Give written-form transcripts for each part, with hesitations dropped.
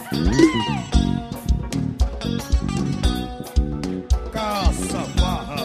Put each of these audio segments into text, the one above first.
Caça-farra.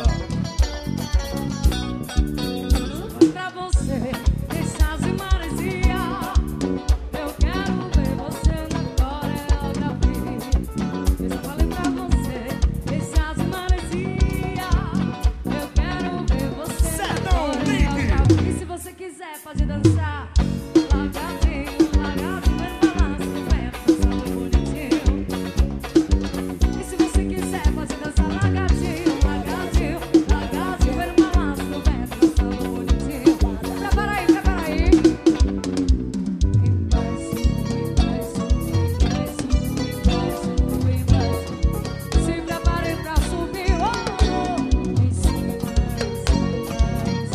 Pra você, deixar de maresia. Eu quero ver você na coreografia. Eu já falei pra você, deixar de maresia. Eu quero ver você na coreografia. E se você quiser, pode dançar. Largadinho, largadinho, mas balança no pé, dançando bonitinho. E se você quiser, pode dançar largadinho, largadinho, largadinho, mas balança no pé, dançando bonitinho. Prepara aí, prepara aí. Embaixo, embaixo, embaixo, embaixo, embaixo. Se prepare pra subir, em cima, em cima, em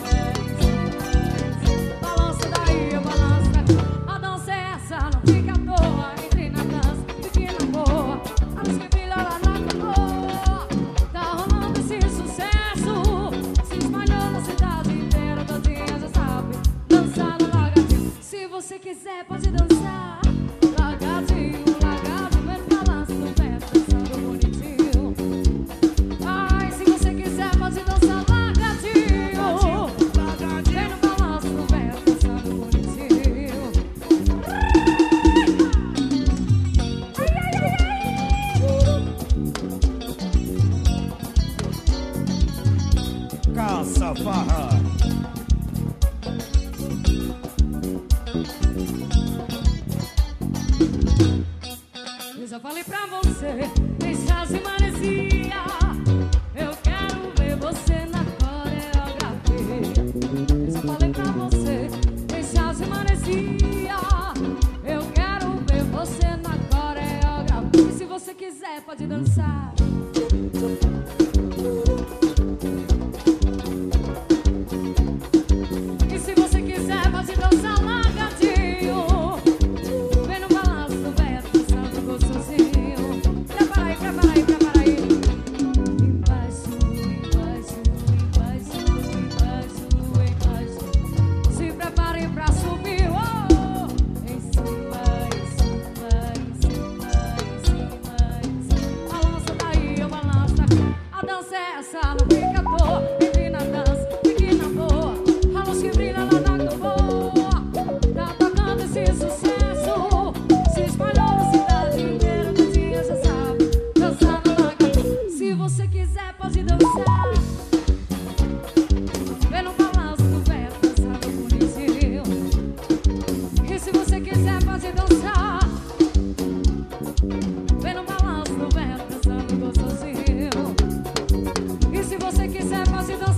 cima. Balança daí, balança daqui. A dança é essa, não fica à toa. Entre na dança, fique na boa. A luz que brilha lá na canoa. Tá rolando esse sucesso. Se espalhou na cidade inteira, todinha já sabe. Dançar no largadinho. Se você quiser, pode dançar. Largadinho, largadinho, mas balança no pé, dançando bonitinho. Ai, se você quiser, pode dançar largadinho. Vem no balanço no pé, dançando bonitinho. Caça-farra. Eu já falei pra você, deixar de maresia. Eu quero ver você na coreografia. Eu já falei pra você, deixar de maresia. Eu quero ver você na coreografia. E se você quiser, pode dançar. E se você quiser, pode dançar largadinho. Vem no balanço do pé, dançando gostosinho. Prepara aí, prepara aí, prepara aí. Embaixo, embaixo, embaixo, embaixo, embaixo. Se preparem pra subir, em cima, em cima, em cima, em cima, em cima. Balança daí, balança daqui. A dança é essa, não fica à toa. Entre na dança, fique na boa. A luz que brilha lá na canoa. Tá tocando esse sucesso. Se espalhou na cidade inteira, todinha já sabe. Dançar no largadinho. Se você quiser, pode dançar. Vem no balanço do pé, dançando bonitinho. E se você quiser, pode dançar. Vem no balanço do pé, dançando gostosinho. E se você quiser, pode dançar.